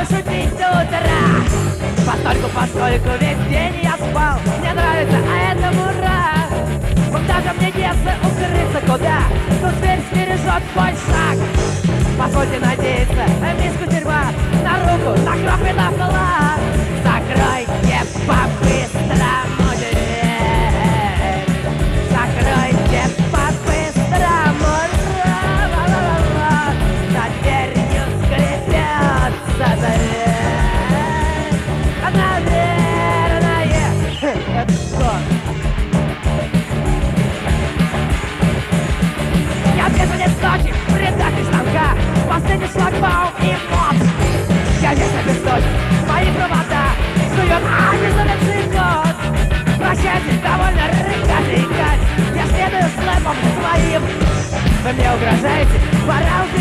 буду шутить до утра. Поскольку весь день я спал. Мне нравится, а это ура. Когда же мне деться, укрыться куда? Тут зверь стережет мой шаг. Позвольте надеяться, миску тюрьма на руку, накропит на стола. Закройте по-быстрому дверь. Закройте по-быстрому. За дверью скребется дверь. Наверное, это что? Я беженец ночи, предатель станка. Последний шлагбаум и моп. Я весь обесточен, мои провода сует бессовестный код. Прощайте, довольно рыкать. Я следую слэпом своим. Вы мне угрожаете, пора убить.